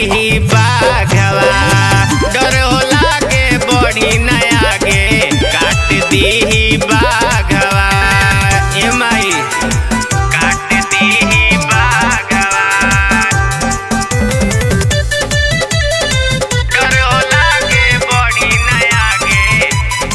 ही बाघवा डर हो लागे बड़ी नया गे काट दी ही बाघवा ए माई काट दी ही बाघवा डर हो लागे बड़ी नया गे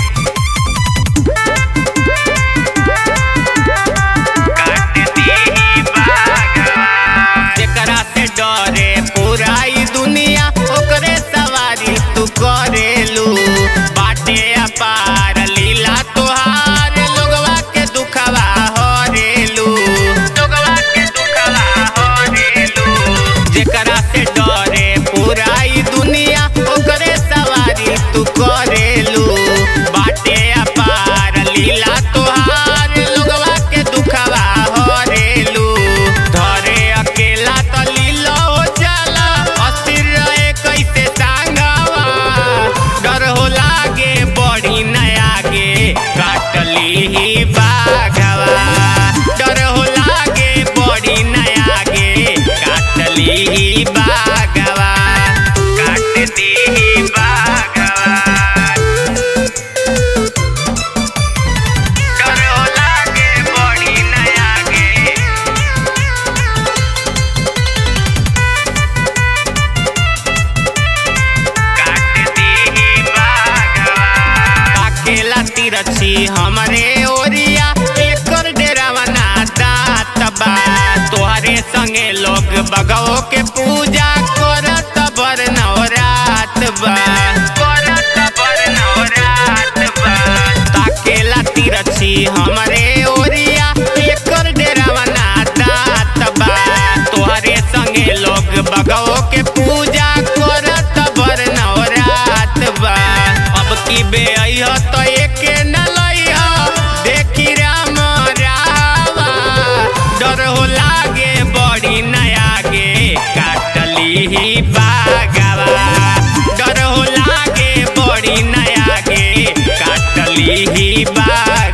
काट दी ही बाघवा जेकरा से डरे पूराई दुनिया ओकरे सवारी तू करेलू बाटे अपार लीला तोहार लोगवा के दुखवा हरेलू लोगवा के दुखवा हरेलू जेकरा से डरे पूराई दुनिया ओकरे सवारी तू करेलू बाटे अपार लीला तोहार लोगवा के दुखवा हरेलू धरे अकेला त लीला हो जाला अस्थिर रहे कैसे सांगवा डर हो लागे बड़ी नया गे काटली ही बाघवा डर हो लागे बड़ी नया गे काटली ही बाघवा काटती ही बाघवा डर हो लागे बड़ी नया गे काटती ही बाघवा अकेला तिरछी हमरे ओरिया एकर डेरावा ना दात बा तोहरे संगे लोग बगवो के पूजा करत बर नवरात बा करत बर नवरात बा अकेला तिरछी हमरे ओरिया एकर डेरावा ना दात बा तोहरे संगे लोग बगवो के पूजा करत बर नवरात बा अब की बे अइह तो एके न लइह देखी राम रावा डर हो लागे बड़ी नया गे काटली ही बाघवा डर हो लागे बड़ी नया गे काटली ही बाघवा